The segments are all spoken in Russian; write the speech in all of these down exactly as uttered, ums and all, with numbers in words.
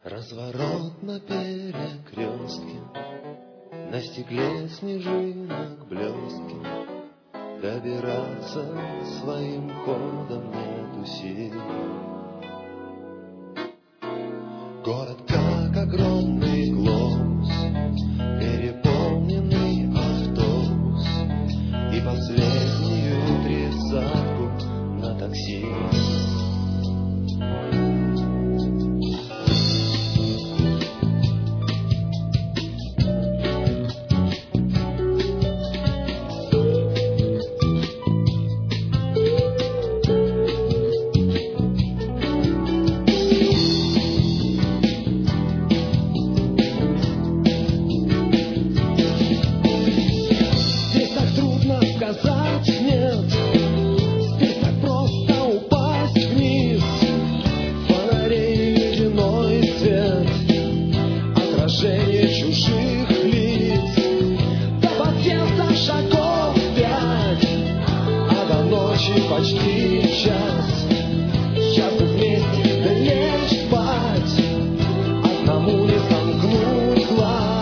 Разворот на перекрестке, на стекле снежинок блестки. Добираться своим ходом нету сил. Город как огромный глобус, переполненный автобус и последнюю тридцатку на такси. Сказать нет, здесь так просто упасть вниз. Фонарей ледяной свет, отражение чужих лиц. До подъезда шагов пять, а до ночи почти час. Сейчас бы вместе да лечь спать, одному не сомкнуть глаз.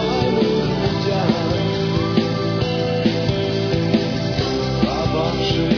Жизнь.